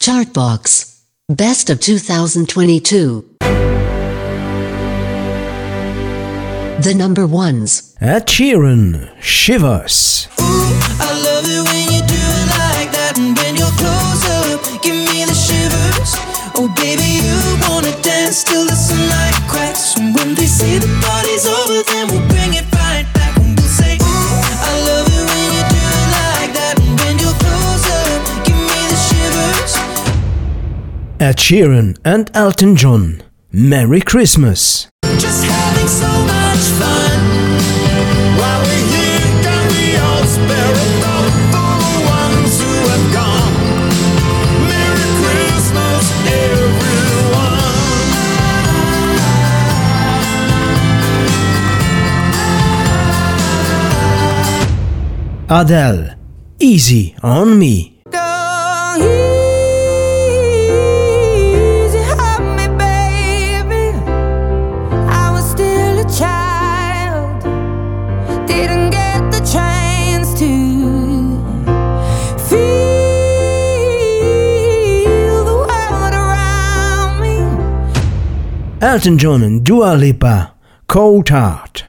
Chartbox. Best of 2022. The number ones. Ed Sheeran, Shivers. Ooh, I love it when you do it like that, and when you're close up, give me the shivers. Oh baby, you wanna dance till the sunlight cracks, and when they say the party's over, then we'll bring it right back, and we'll say, ooh, I love it when you do it like that, and when you're close up, give me the shivers. Ed Sheeran and Elton John, Merry Christmas. Just having so much fun. While we're here, can we all spare a thought for the ones who have gone? Merry Christmas, everyone. Adele, Easy on Me. Elton John and Dua Lipa, Cold Heart.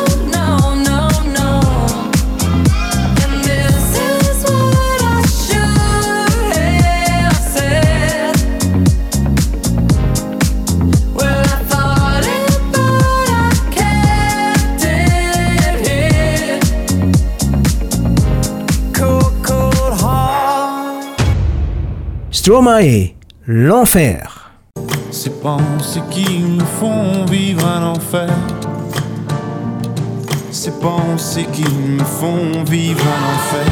Stromae, L'Enfer. Ces pensées qui me font vivre un enfer. Ces pensées qui me font vivre un enfer.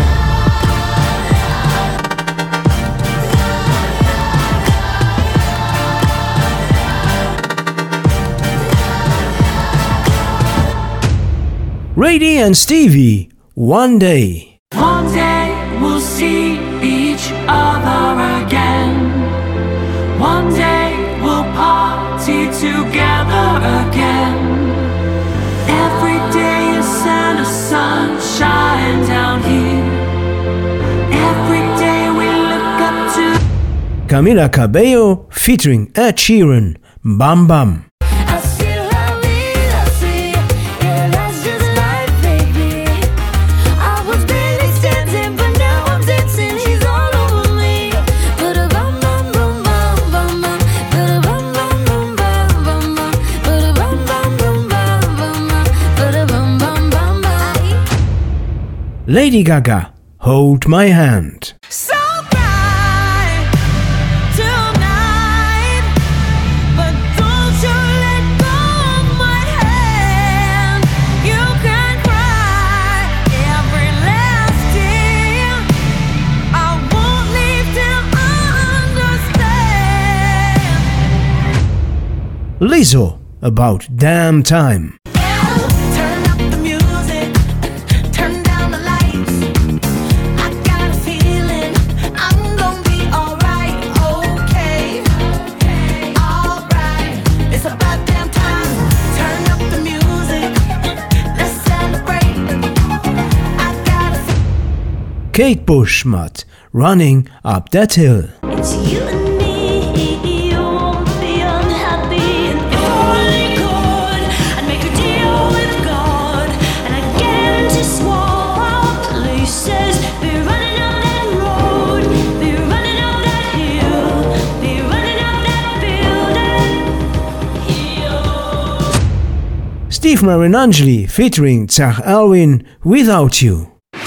Radie and Stevie, One Day. One day we'll see each other again. One day we'll party together again. Every day is Santa sunshine down here. Every day we look up to Camila Cabello featuring Ed Sheeran, Bam Bam. Lady Gaga, Hold My Hand. So bright tonight, but don't you let go of my hand. You can cry every last tear. I won't leave till I understand. Lizzo, About Damn Time. Kate Bush mit Running Up That Hill. It's you and me, you won't be unhappy. And if I only could, I'd make a deal with God, and I'd get into small places. Be running up that road, be running up that hill, be running up that building. Steve Marinangeli featuring Zach Alwyn, Without You.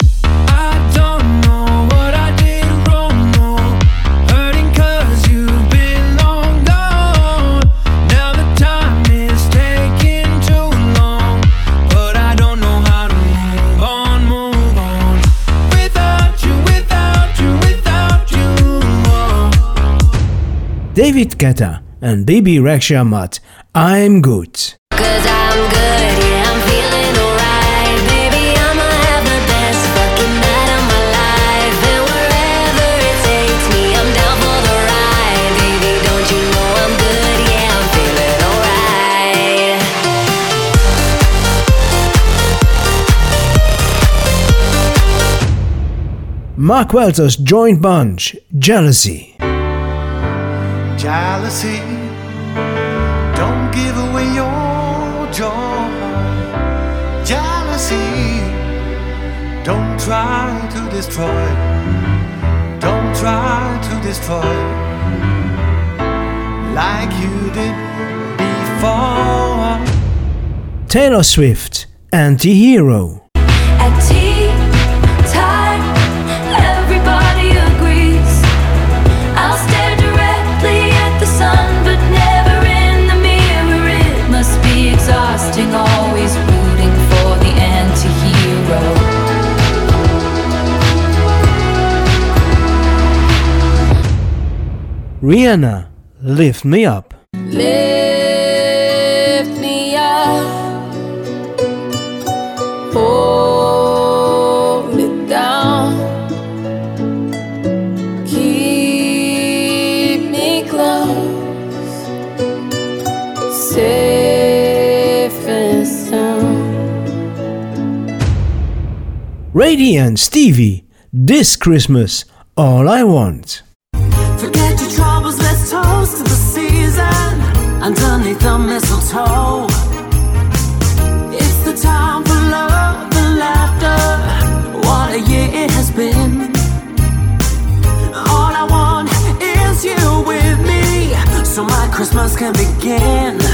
David Guetta and Bibi Rexha mit I'm Good. Cause I'm good, yeah, I'm feeling alright. Baby, I'ma have the best fucking night of my life. And wherever it takes me, I'm down for the ride. Baby, don't you know I'm good, yeah, I'm feeling alright. Mark Walters joint bunch, Jealousy. jealousy. Don't give away your joy. Jealousy. Don't try to destroy. Don't try to destroy like you did before. Taylor Swift, Anti-Hero. At tea time, everybody agrees. I'll stare directly at the sun, but never in the mirror. It must be exhausting, always rooting for the anti-hero. Rihanna, Lift Me Up. Lift me up, hold me down, keep me close, safe and sound. Radiant Stevie, This Christmas, All I Want. Forget your troubles, let's toast to the season underneath the mistletoe. It's the time for love and laughter. What a year it has been. All I want is you with me, so my Christmas can begin.